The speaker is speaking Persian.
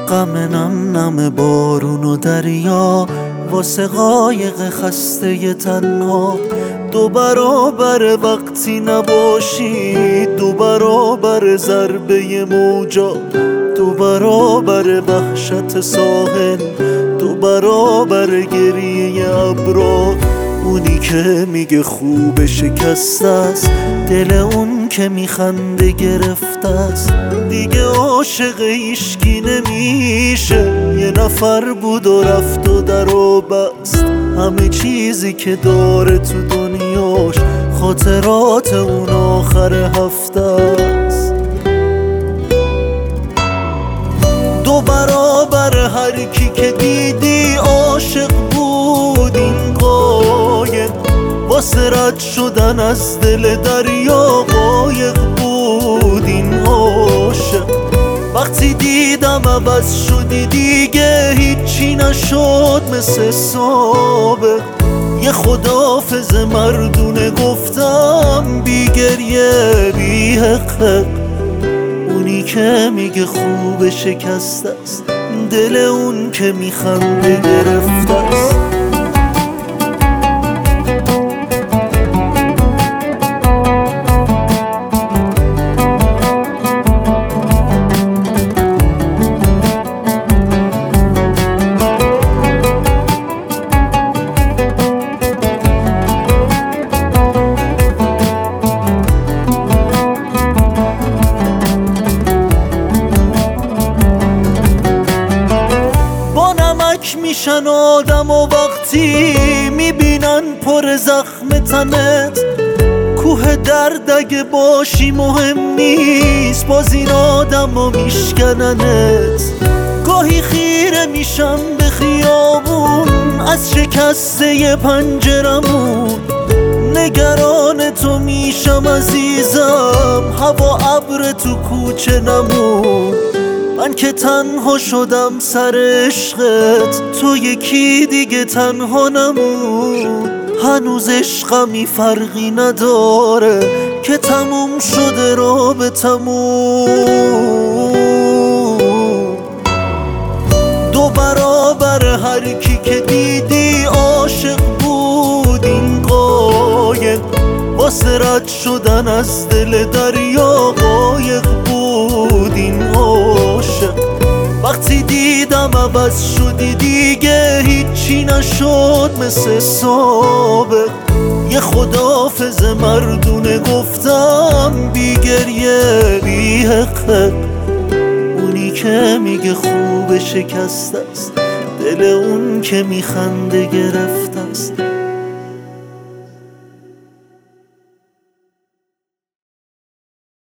غم نم نم بارون و دریا واسه قایق خسته تنها، 2 برابر وقتی نباشی، 2 برابر ضربه موجا، 2 برابر وحشت ساحل، 2 برابر گریه ابرا. اونی که میگه خوب شکسته است، دل اون که میخنده گرفته است. دیگه عاشق هیشکی نمیشه، یه نفر بود و رفت و در و بست. همه چیزی که داره تو دنیاش خاطرات اون آخر هفته است. 2 برابر هر کی که دیدی عاشق بود این قایق، واسه رد شدن از دل دریا قایق بود این عاشق. وقتی دیدم عوض شدی دیگه هیچی نشد مثل سابق. یه خداحافظ مردونه گفتم بی گریه بی حق. اونی که میگه خوب شکسته است، دل اون که میخنده گرفته است. میشن آدم و وقتی میبینن پر زخم تنت، کوه درد اگه باشی مهم نیست، باز این آدم و میشکننت. گاهی خیره میشم به خیابون از شکسته پنجرمون، نگران تو میشم عزیزم، هوا ابر تو کوچه نمون. من که تنها شدم سر عشقت، تو یکی دیگه تنها نمون. هنوز عشقمی فرقی نداره که تموم شده رابطمون. 2 برابر هر کی که دیدی عاشق بود این قایق، واسه رد شدن از دل دریا قایق بود این عاشق. وقتی دیدم عوض شدی دیگه هیچی نشد مثل سابق. یه خداحافظ مردونه گفتم بی گریه بی حق. اونی که میگه خوب شکسته است، دل اون که میخنده گرفته است.